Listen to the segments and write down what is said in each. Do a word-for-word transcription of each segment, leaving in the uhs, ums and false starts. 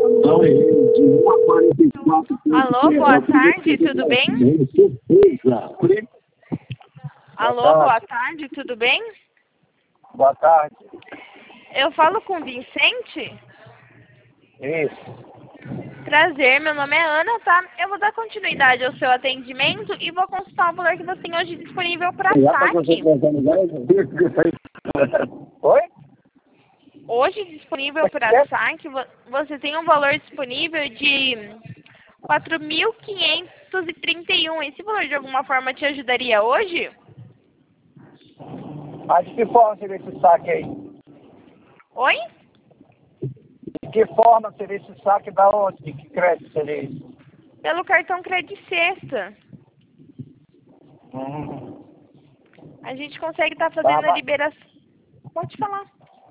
Alô, boa tarde, tudo bem? Alô, boa tarde, tudo bem? Boa tarde. Eu falo com o Vicente? Isso. Prazer, meu nome é Ana, tá? Eu vou dar continuidade ao seu atendimento e vou consultar o valor que você tem hoje disponível para saque. Oi? Hoje disponível para saque, vo- você tem um valor disponível de quatro mil quinhentos e trinta e um. Esse valor de alguma forma te ajudaria hoje? Mas de que forma seria esse saque aí? Oi? De que forma seria esse saque da onde? De que crédito seria isso? Pelo cartão Credit Sexta. Hum. A gente consegue estar fazendo Tá, a mas- liberação. Pode falar.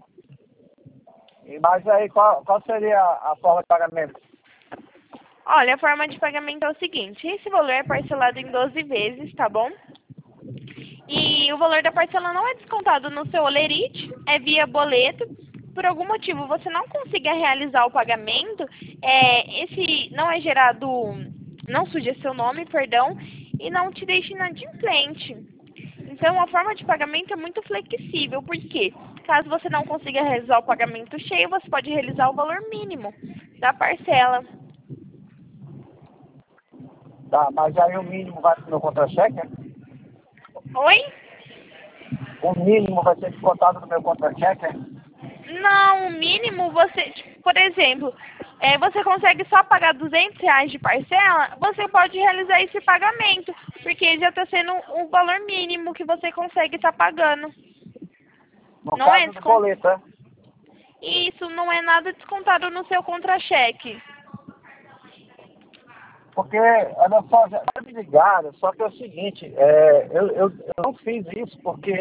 E Mas aí, qual, qual seria a forma de pagamento? Olha, a forma de pagamento é o seguinte: esse valor é parcelado em doze vezes, tá bom? E o valor da parcela não é descontado no seu olerite, é via boleto. Por algum motivo você não consiga realizar o pagamento, é, esse não é gerado, não suja seu nome, perdão, e não te deixa inadimplente. Então a forma de pagamento é muito flexível, porque caso você não consiga realizar o pagamento cheio, você pode realizar o valor mínimo da parcela. Tá, mas aí o mínimo vai pro meu contra-cheque, né? Oi? O mínimo vai ser descontado do meu contra-cheque, né? Não, o mínimo você, tipo, por exemplo, é, você consegue só pagar duzentos reais de parcela, você pode realizar esse pagamento, porque já está sendo o valor mínimo que você consegue estar pagando. No Não é caso do descont... boleto, né? Isso não é nada descontado no seu contra-cheque. Porque, olha só, já tá me ligado, só que é o seguinte, é, eu, eu, eu não fiz isso porque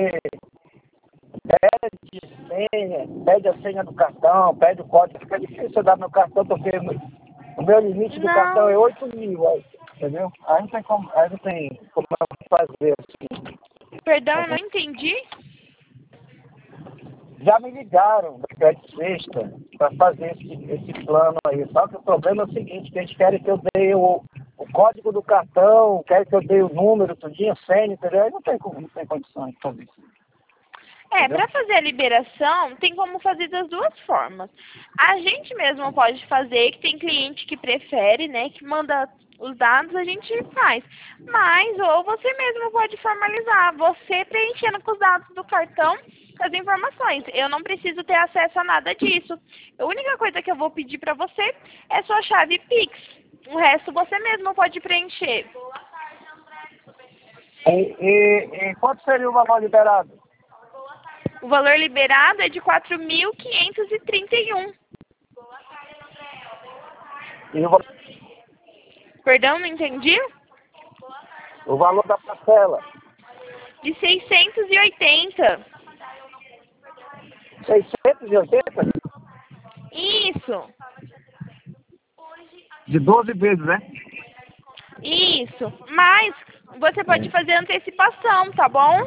pede senha, pede a senha do cartão, pede o código, fica difícil eu dar meu cartão, porque o meu limite do Não. cartão é oito mil, aí, entendeu? Aí não tem como, aí não tem como eu fazer assim. Perdão, eu não entendi. Já me ligaram da Crédito Sexta para fazer esse, esse plano aí. Só que o problema é o seguinte, que eles querem que eu dê o, o código do cartão, querem que eu dê o número, tudinho, senha, entendeu? Aí não tem, como- não tem condições de fazer isso. É, Entendeu? para fazer a liberação, tem como fazer das duas formas. A gente mesmo pode fazer, que tem cliente que prefere, né, que manda os dados, a gente faz. Mas, ou você mesmo pode formalizar, você preenchendo com os dados do cartão as informações. Eu não preciso ter acesso a nada disso. A única coisa que eu vou pedir para você é sua chave Pix. O resto você mesmo pode preencher. E, e, e quanto seria o valor liberado? O valor liberado é de quatro mil quinhentos e trinta e um. E o, va- Perdão, não entendi? o valor da parcela? De seiscentos e oitenta. seiscentos e oitenta? Isso, De doze vezes, né? isso. Mas você pode fazer antecipação, tá bom?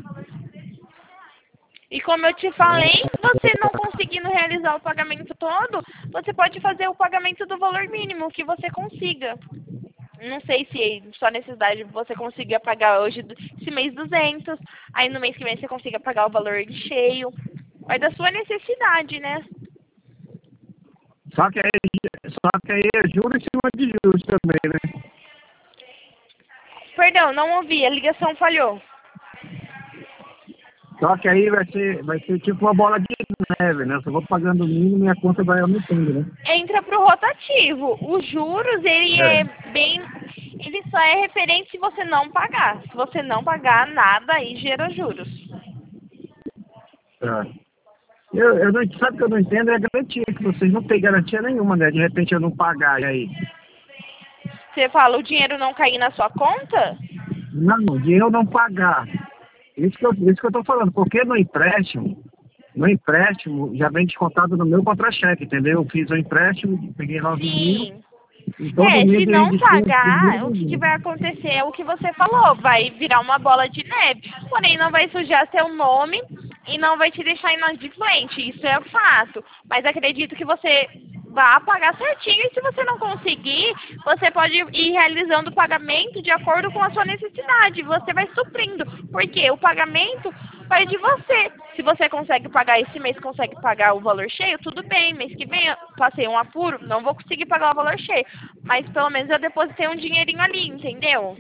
E como eu te falei, você não conseguindo realizar o pagamento todo, você pode fazer o pagamento do valor mínimo que você consiga. Não sei se só necessidade você consiga pagar hoje, do- esse mês duzentos, aí no mês que vem você consiga pagar o valor de cheio. Vai da sua necessidade, né? Só que aí, só que aí é juros em cima de juros também, né? Perdão, não ouvi, a ligação falhou. Só que aí vai ser, vai ser tipo uma bola de neve, né? Eu só vou pagando o mínimo e a conta vai aumentando, né? Entra pro rotativo. Os juros, ele É. é bem... Ele só é referente se você não pagar. Se você não pagar nada, aí gera juros. Tá. Eu, eu não, sabe o que eu não entendo é a garantia, que vocês não têm garantia nenhuma, né? De repente eu não pagar, e aí? Você fala, o dinheiro não cair na sua conta? Não, de eu não pagar. Isso que eu, isso que eu tô falando, porque no empréstimo, no empréstimo já vem descontado no meu contra-cheque, entendeu? Eu fiz o empréstimo, peguei nove mil, Sim. e todo É, mês se eu não desconto pagar, o que, que mil. vai acontecer é o que você falou, vai virar uma bola de neve. Porém, não vai sujar seu nome e não vai te deixar inadimplente. Isso é fato. Mas acredito que você vá pagar certinho. E se você não conseguir, você pode ir realizando o pagamento de acordo com a sua necessidade. Você vai suprindo, porque o pagamento vai de você. Se você consegue pagar esse mês, consegue pagar o valor cheio, tudo bem. Mês que vem eu passei um apuro, não vou conseguir pagar o valor cheio. Mas pelo menos eu depositei um dinheirinho ali, entendeu?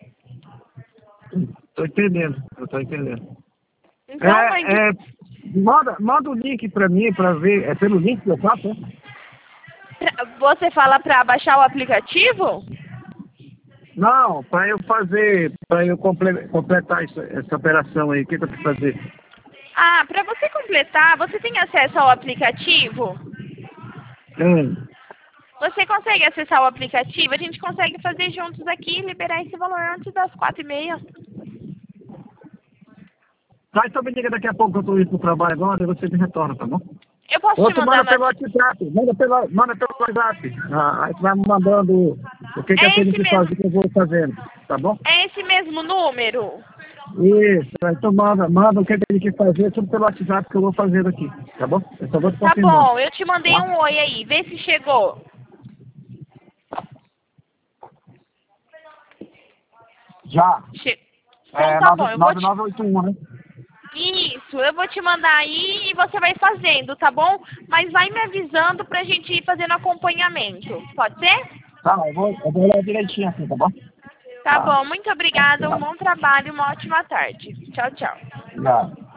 Tô entendendo, eu tô entendendo. Então, É, mãe, é, manda, manda o link pra mim, pra ver. É pelo link que eu faço, né? você fala para baixar o aplicativo? Não, pra eu fazer, pra eu comple- completar essa, essa operação aí, o que, que eu tenho que fazer? Ah, para você completar, você tem acesso ao aplicativo? Hum. Você consegue acessar o aplicativo? A gente consegue fazer juntos aqui e liberar esse valor antes das quatro e meia. Tá, então me liga daqui a pouco que eu tô indo pro trabalho agora e você me retorna, tá bom? Eu posso Ou te tu mandar manda no pelo WhatsApp? WhatsApp, manda pelo, manda pelo WhatsApp. Ah, aí tu vai me mandando o que, que eu É tenho esse que mesmo. fazer que eu vou fazendo, tá bom? É esse mesmo número? Isso, então manda, manda o que eu tenho que fazer, tudo pelo WhatsApp que eu vou fazendo aqui, tá bom? Eu só vou te Tá confirmando, bom, eu te mandei tá? um oi aí. Vê se chegou. Já. Che... Então É tá bom, eu vou nove te... nove oito um, né? Isso, eu vou te mandar aí e você vai fazendo, tá bom? Mas vai me avisando pra gente ir fazendo acompanhamento. Pode ser? Tá, eu vou, eu vou olhar direitinho assim, tá bom? Tá bom, muito obrigada, um bom trabalho, uma ótima tarde. Tchau, tchau. Já.